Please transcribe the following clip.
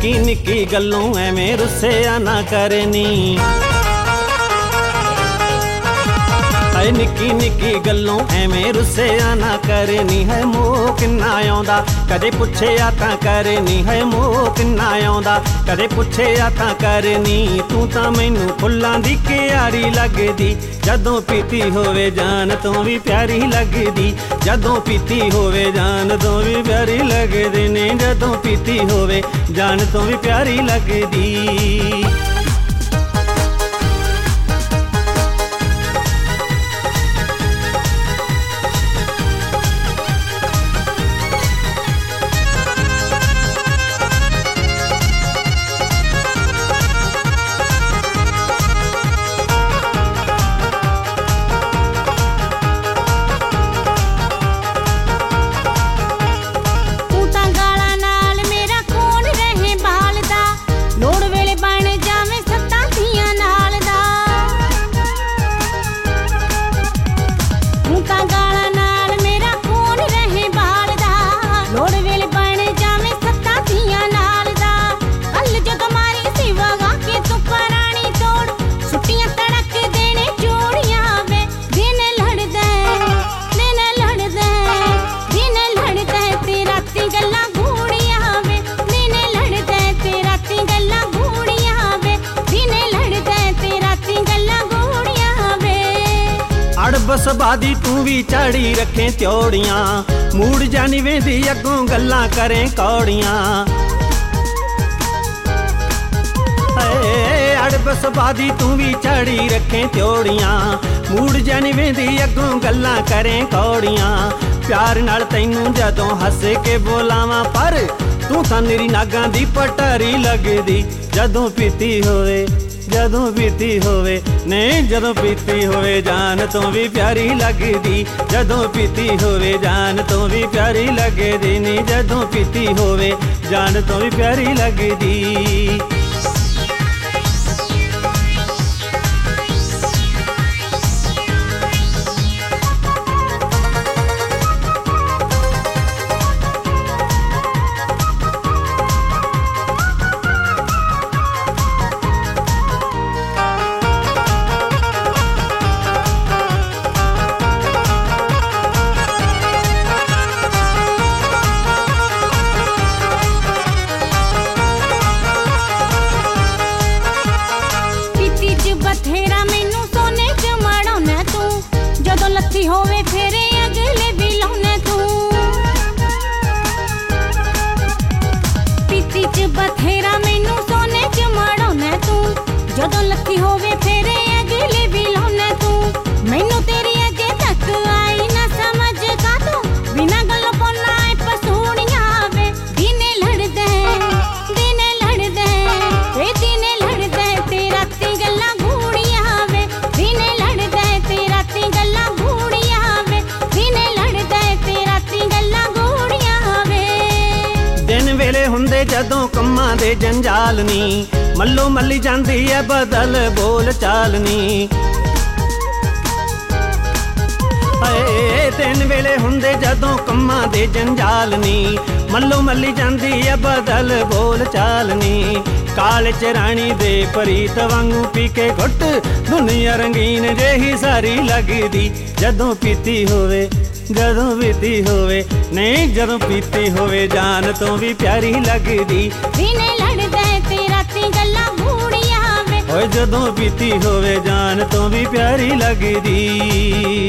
निक्की निक्की गल्लों एवें रुस्सिया ना करनी। निक्की निक्की गल्लों एवें रुस्सिया ना करनी है। मोह किन्ना आउंदा कदे पुछिया तां करनी है। मोह किन्ना आउंदा कदे पुछिया तां करनी। तू तां मैनू फुल्लां दी क्यारी लगदी, जदों पीती होवे जान तों भी प्यारी लगदी। जदों पीती होवे जान तों भी प्यारी लगदी ने, जदों पीती होवे जान तों भी प्यारी लगदी। बस बादी तू भी चाड़ी रखें त्योड़ियां, मूड जानी वेंदी अगों गल्लां करें कौड़ियां। अड़बस बादी तू भी चाड़ी रखें त्योड़ियां, मूड जानी वेंदी अगों गल्लां करें कौड़ियां। प्यार नाल तैनू जदों हस के बोलावां, पर तू तां निरी नागां दी पटारी लगदी। जदों पीती होवे जदों पीती होवे नहीं, जदों पीती होवे जान तो भी प्यारी लगदी। जदों पीती होवे जान तो भी प्यारी लगदी नहीं, जदों पीती होवे जान तो भी प्यारी लगदी। बथेरा मैनू सोने च मड़ाउना तू, जदों लत्थी होवे फेरे अगले भी लाउना तू। पीती च बथेरा मैनू सोने च मड़ाउना तू, जदों लत्थी होवे फेरे अगले भी लाउना तू। मैनू तेरी अजे तक आई ना समझ का तू, बिना गल्लों पौना है पसूड़ियां वे। दिने लड़दे दिने लड़दे ते दिने लड़दे ते राती गल्लां हुंदे जदों कम्मां दे जंजाल नी, मल्लो मल्ली जांदी है बदल बोल चाल नी। दिन वेले हुंदे जदों कम्मां दे जंजाल नी, मल्लो मल्ली जांदी है बदल बोल चाल नी। काल च राणी दे परीत वांगू पी के घुट, दुनिया रंगीन जेही सारी लगदी। जदों पीती होवे जदों पीती होवे नहीं, जदों पीती होवे जान तो भी प्यारी लगदी। दिने लड़दे ते राती गल्लां गूड़ियां वे, ओए जदों पीती होवे जान तो भी प्यारी लगदी।